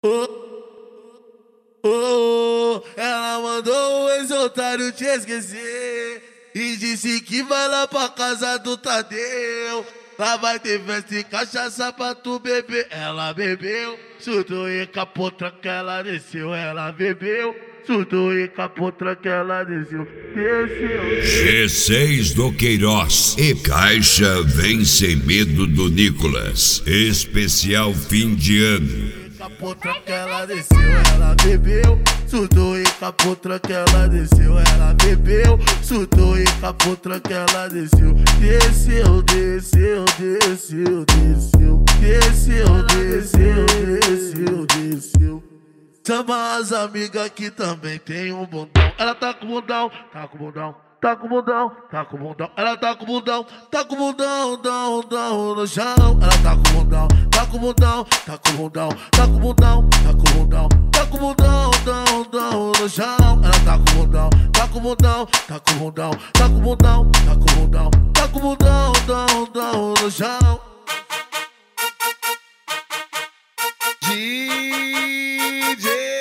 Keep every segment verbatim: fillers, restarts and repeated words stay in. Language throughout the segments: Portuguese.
Oh, oh, ela mandou o ex-otário te esquecer e disse que vai lá pra casa do Tadeu. Lá vai ter festa e cachaça pra tu beber. Ela bebeu, surtou e capotra que ela desceu. Ela bebeu, surtou e capotra que ela desceu. Desceu. G seis do Queiroz e Caixa Vem Sem Medo do Nicolas. Especial fim de ano. Capotra que ela desceu, ela bebeu, surtou e capotra que ela desceu, ela bebeu, surtou e capotra que ela desceu, desceu, desceu, desceu, desceu, desceu, desceu, desceu, desceu. Chama as amigas que também tem um bundão, ela tá com bundão, tá com bundão. Tá com o bundão, tá com o bundão, ela tá com o bundão, tá com o bundão, dão, dão no chão. Ela tá com o bundão, tá com o bundão, tá com o bundão, tá com o bundão, tá com o bundão, tá com o bundão, dão, dão no chão. Ela tá com o bundão, tá com o bundão, tá com o bundão, tá com o bundão, tá com o bundão, tá com o bundão, dão, dão no chão. D J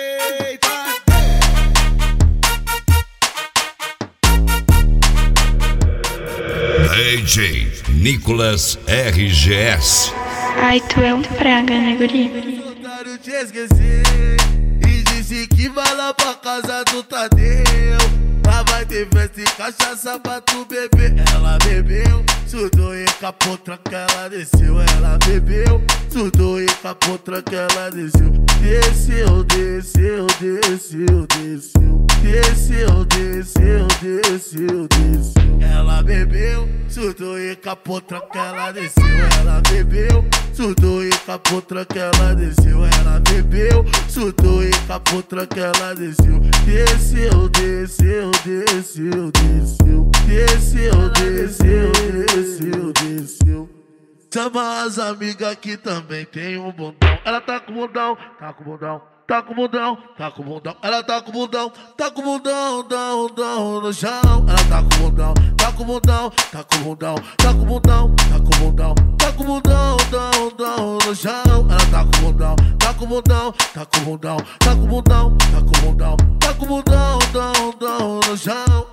D J Nicolas R G S. Ai, tu é um praga, né, guri? Eu te esqueci e disse que vai lá pra casa do Tadeu. Lá vai ter festa e cachaça pra tu beber. Ela bebeu, surtou e capotra que ela desceu. Ela bebeu, surtou e capotra que ela desceu. Desceu, desceu, desceu, desceu. Desceu, desceu, desceu, desceu. Ela bebeu, surtou e capotra que ela desceu. Ela bebeu, surtou e capotra que ela desceu. Ela bebeu, surtou e capotra que ela desceu. Desceu, desceu, desceu, desceu. Desceu, desceu, desceu, desceu. Chama as amigas que também tem um bundão. Ela tá com o bundão, tá com o bundão. Tá com o bundão, tá com o bundão, ela tá com o bundão, tá com o bundão, dão, dão no chão. Ela tá com o bundão, tá com o bundão, tá com o bundão, tá com o bundão, tá com o bundão, tá com o bundão, dão, dão no chão. Ela tá com o bundão, tá com o bundão, tá com o bundão, tá com o bundão, tá com o bundão, tá com o bundão, dão, dão no chão.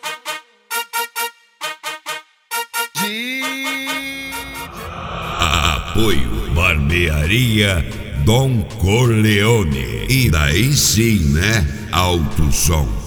Apoio Barbearia Dom Corleone. E daí sim, né? Alto Som.